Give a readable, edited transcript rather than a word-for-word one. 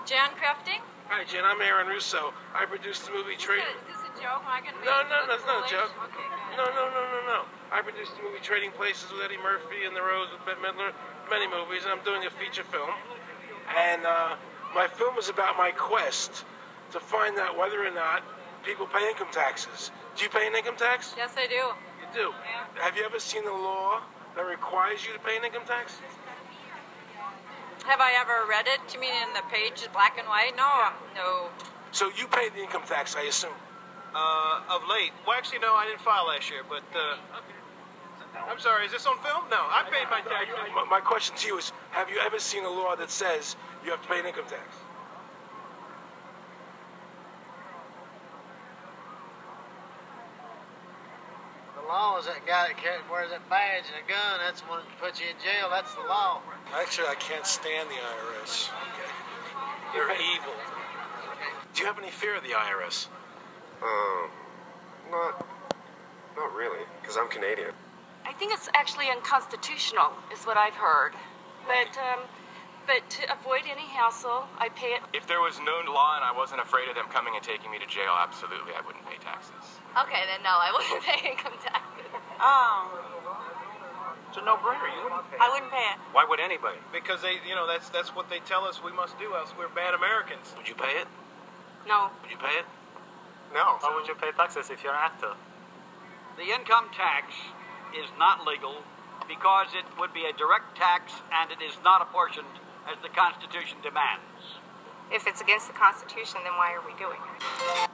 Jan Crafting? Hi, Jen. I'm Aaron Russo. I produced the movie Trading. Is this a joke? Am I going to No, it's not a joke. Okay, No. I produced the movie Trading Places with Eddie Murphy and The Rose with Bette Midler, many movies, and I'm doing a feature film. And my film is about my quest to find out whether or not people pay income taxes. Do you pay an income tax? Yes, I do. You do? Yeah. Have you ever seen a law that requires you to pay an income tax? Have I ever read it? You mean in the page, black and white? No. So you pay the income tax, I assume? Of late. Well, actually, no, I didn't file last year, but, I'm sorry, is this on film? No, I paid my taxes. My question to you is, have you ever seen a law that says you have to pay an income tax? The law is that guy that wears that badge and a gun. That's the one that puts you in jail. That's the law. Actually, I can't stand the IRS. They're evil. Do you have any fear of the IRS? Not really, because I'm Canadian. I think it's actually unconstitutional, is what I've heard. But to avoid any hassle, I pay it. If there was no law and I wasn't afraid of them coming and taking me to jail, absolutely, I wouldn't pay taxes. Okay, then no, I wouldn't pay income taxes. It's a no-brainer. You wouldn't pay. I wouldn't pay it. Why would anybody? Because that's what they tell us we must do, else we're bad Americans. Would you pay it? No. Would you pay it? No. Why would you pay taxes if you're an actor? The income tax is not legal because it would be a direct tax and it is not apportioned as the Constitution demands. If it's against the Constitution, then why are we doing it?